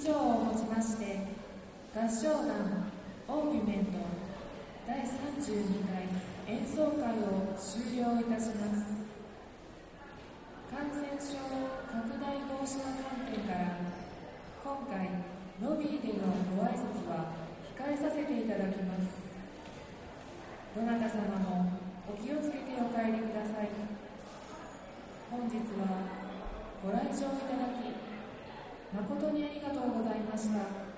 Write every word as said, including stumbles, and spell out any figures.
上をもちまして合唱団オーギュメントだいさんじゅうにかい演奏会を終了いたします。感染症拡大防止の観点から今回ロビーでのご挨拶は控えさせていただきます。どなた様もお気をつけてお帰りください。本日はご来場いただき誠にありがとうございました。